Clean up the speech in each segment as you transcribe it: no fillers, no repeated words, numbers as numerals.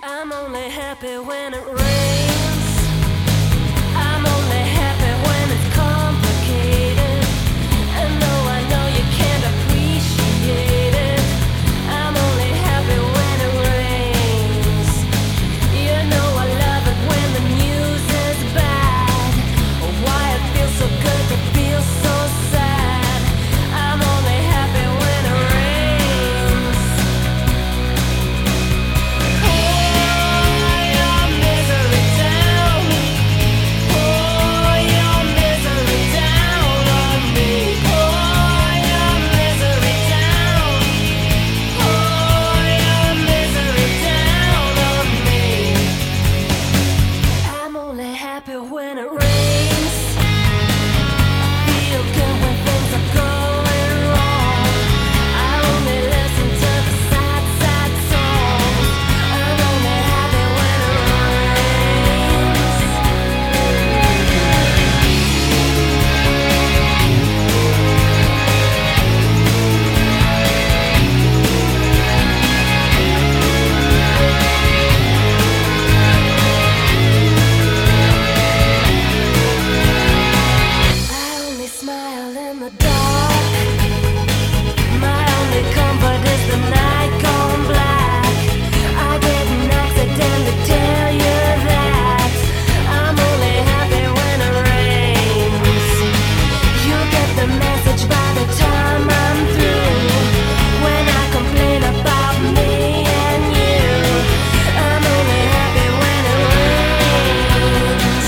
I'm only happy when it rains. I'm only happy when it's complicated. And though I know you can't appreciate it, I'm only happy when it rains. You know I love it when the news is bad. Why it feels so good to feel so sad. I'm only happy when it rains. Pour your misery down. Pour your misery down on me. Pour your misery down. Pour your misery down on me. I'm only happy when it rains. Feel good when things are going wrong. I only listen to the sad, sad songs. I'm only happy when it rains. I only smile in the dark. My only comfort is the night gone black. I didn't accidentally tell you that. I'm only happy when it rains. You get the message by the time I'm through. When I complain about me and you, I'm only happy when it rains.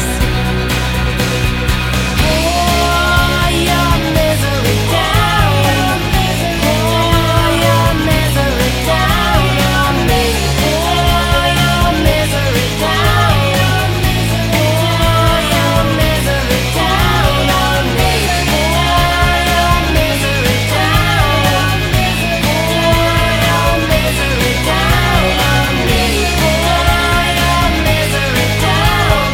Pour your misery down. Pour your misery down on me. Pour your misery down. Pour your misery down on me. Pour your misery down. Pour your misery down on me. Pour your misery down.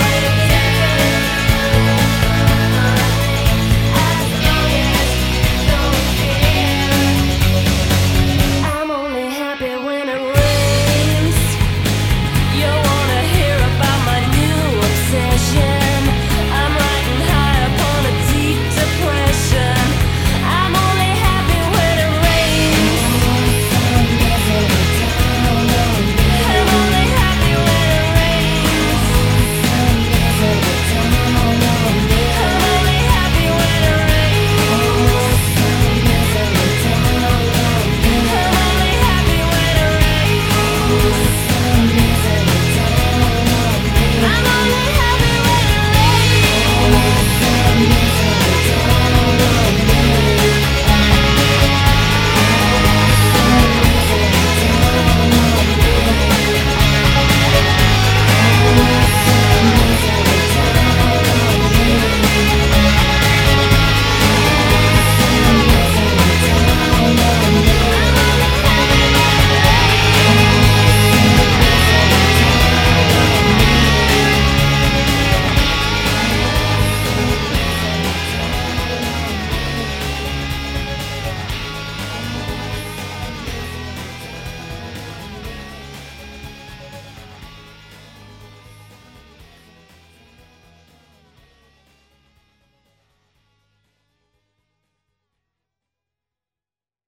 I'm only happy when it rains. You wanna hear about my new obsession? I'm riding high upon a deep depression. I'm only happy when it rains. I'm only happy when it rains. I'm only happy when it rains. I'm only happy when it rains. I'm only